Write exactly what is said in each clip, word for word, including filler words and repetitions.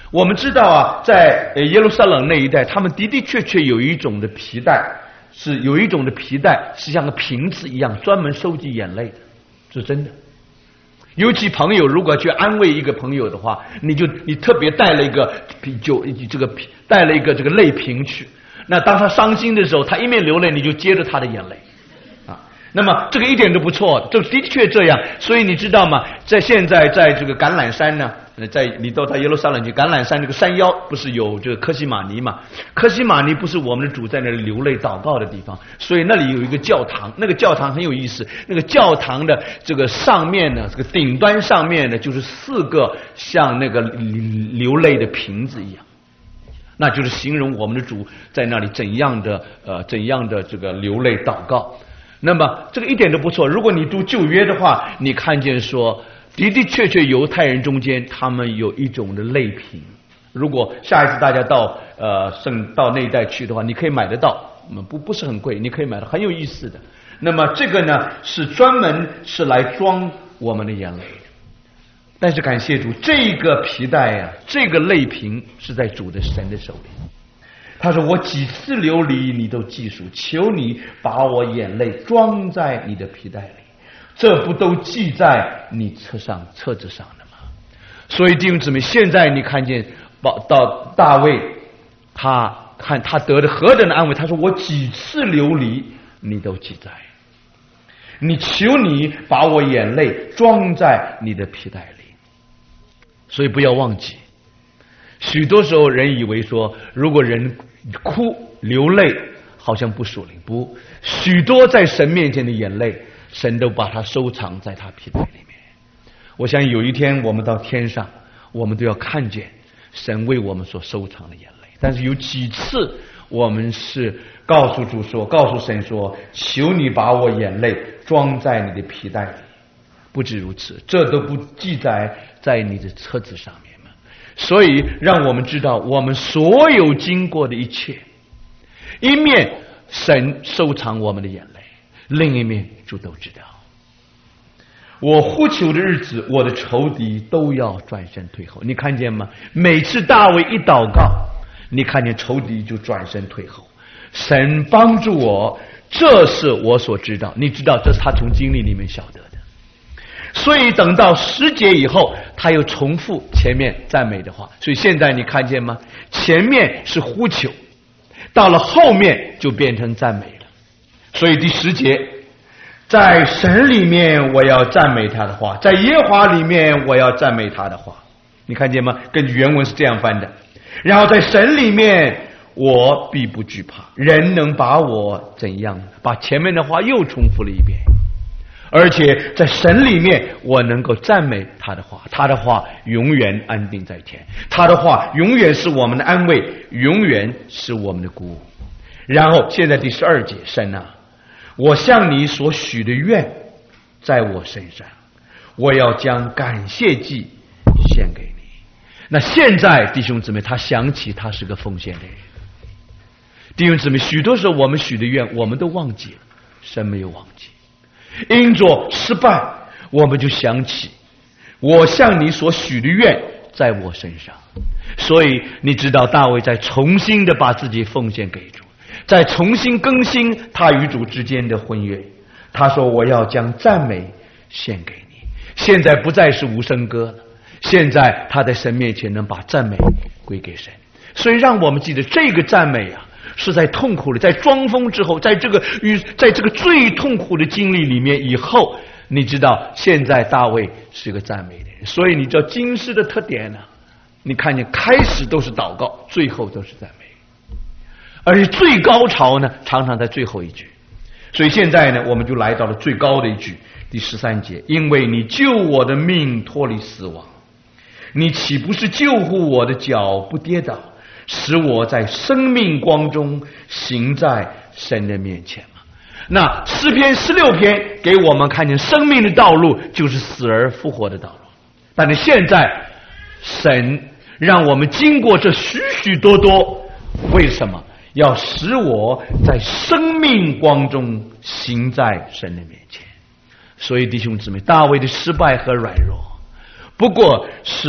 我们知道啊，在耶路撒冷那一带，他们的的确确有一种的皮带，是有一种的皮带是像个瓶子一样，专门收集眼泪的，是真的。尤其朋友如果去安慰一个朋友的话，你就你特别带了一个就这个带了一个这个泪瓶去，那当他伤心的时候，他一面流泪，你就接着他的眼泪。那么这个一点都不错，这的确这样。所以你知道吗？在现在在这个橄榄山呢，在你到他耶路撒冷去，橄榄山这个山腰不是有这个科西玛尼嘛？科西玛尼不是我们的主在那里流泪祷告的地方，所以那里有一个教堂，那个教堂很有意思。那个教堂的这个上面呢，这个顶端上面呢，就是四个像那个流泪的瓶子一样。那就是形容我们的主在那里怎样的呃怎样的这个流泪祷告。那么这个一点都不错。如果你读旧约的话，你看见说的的确确犹太人中间他们有一种的泪瓶。如果下一次大家到呃圣到那一带去的话，你可以买得到，不不是很贵，你可以买到，很有意思的。那么这个呢是专门是来装我们的眼泪的。但是感谢主，这个皮带呀、啊，这个泪瓶是在主的神的手里。他说我几次流离你都记数，求你把我眼泪装在你的皮带里，这不都记在你册上册子上的吗？所以弟兄姊妹，现在你看见到大卫，他看他得的何等的安慰。他说我几次流离你都记在，你求你把我眼泪装在你的皮带里。所以不要忘记，许多时候人以为说如果人哭流泪好像不属灵，不，许多在神面前的眼泪，神都把它收藏在他皮带里面。我想有一天我们到天上，我们都要看见神为我们所收藏的眼泪。但是有几次我们是告诉主说，告诉神说，求你把我眼泪装在你的皮带里。不止如此，这都不记载在你的册子上面。所以让我们知道我们所有经过的一切，一面神收藏我们的眼泪，另一面主都知道。我呼求的日子，我的仇敌都要转身退后。你看见吗？每次大卫一祷告，你看见仇敌就转身退后。神帮助我，这是我所知道。你知道，这是他从经历里面晓得的。所以等到十节以后，他又重复前面赞美的话。所以现在你看见吗？前面是呼求，到了后面就变成赞美了。所以第十节，在神里面我要赞美他的话，在耶和华里面我要赞美他的话。你看见吗？根据原文是这样翻的。然后在神里面我必不惧怕，人能把我怎样？把前面的话又重复了一遍。而且在神里面我能够赞美他的话，他的话永远安定在天，他的话永远是我们的安慰，永远是我们的鼓舞。然后现在第十二节，神啊，我向你所许的愿在我身上，我要将感谢祭献给你。那现在弟兄姊妹，他想起他是个奉献的人。弟兄姊妹，许多时候我们许的愿我们都忘记了，神没有忘记。因着失败，我们就想起我向你所许的愿在我身上。所以你知道大卫在重新的把自己奉献给主，在重新更新他与主之间的婚约。他说我要将赞美献给你。现在不再是无声歌了，现在他在神面前能把赞美归给神。所以让我们记得这个赞美啊，是在痛苦的，在装疯之后，在这个与在这个最痛苦的经历里面以后，你知道现在大卫是个赞美的人。所以你知道经诗的特点呢、啊，你看见开始都是祷告，最后都是赞美，而且最高潮呢常常在最后一句。所以现在呢我们就来到了最高的一句，第十三节，因为你救我的命脱离死亡，你岂不是救护我的脚不跌倒，使我在生命光中行在神的面前吗？那诗篇十六篇给我们看见生命的道路就是死而复活的道路。但是现在神让我们经过这许许多多，为什么？要使我在生命光中行在神的面前。所以弟兄姊妹，大卫的失败和软弱不过是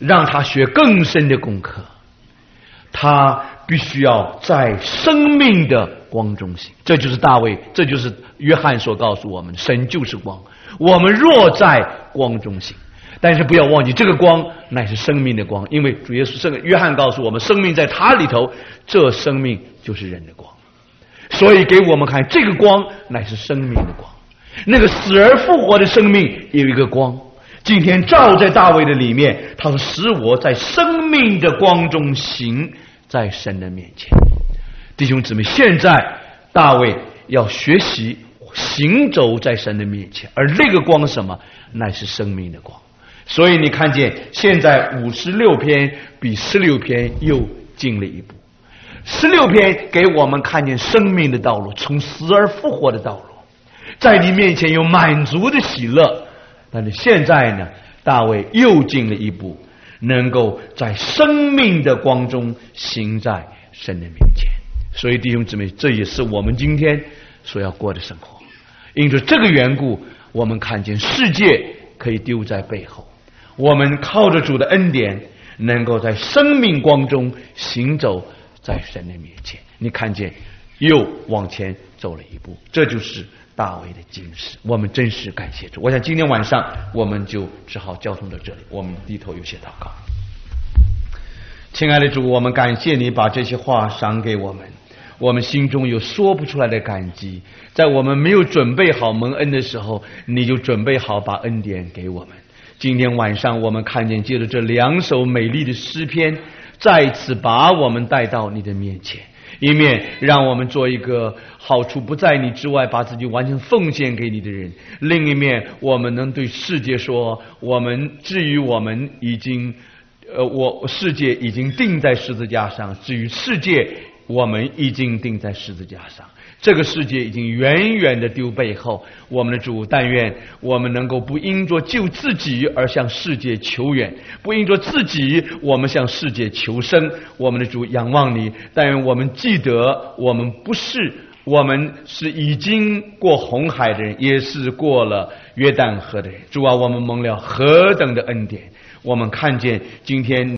让他学更深的功课，他必须要在生命的光中行。这就是大卫，这就是约翰所告诉我们，神就是光，我们若在光中行。但是不要忘记，这个光乃是生命的光，因为主耶稣圣约翰告诉我们，生命在他里头，这生命就是人的光。所以给我们看，这个光乃是生命的光，那个死而复活的生命有一个光，今天照在大卫的里面，他说使我在生命的光中行在神的面前。弟兄姊妹，现在大卫要学习行走在神的面前，而那个光是什么？乃是生命的光。所以你看见现在五十六篇比十六篇又进了一步，十六篇给我们看见生命的道路，从死而复活的道路，在你面前有满足的喜乐。但是现在呢，大卫又进了一步，能够在生命的光中行在神的面前。所以弟兄姊妹，这也是我们今天所要过的生活。因着这个缘故，我们看见世界可以丢在背后，我们靠着主的恩典，能够在生命光中行走在神的面前。你看见又往前走了一步，这就是大卫的精神。我们真是感谢主。我想今天晚上我们就只好交通到这里，我们低头有些祷告。亲爱的主，我们感谢你把这些话赏给我们，我们心中有说不出来的感激。在我们没有准备好蒙恩的时候，你就准备好把恩典给我们。今天晚上我们看见借着这两首美丽的诗篇，再次把我们带到你的面前，一面让我们做一个好处不在你之外把自己完全奉献给你的人，另一面我们能对世界说，我们至于我们已经呃，我世界已经钉在十字架上，至于世界我们已经钉在十字架上，这个世界已经远远的丢背后。我们的主，但愿我们能够不因着救自己而向世界求远，不因着自己我们向世界求生。我们的主，仰望你，但愿我们记得，我们不是我们是已经过红海的人，也是过了约旦河的人。主啊，我们蒙了何等的恩典！我们看见今天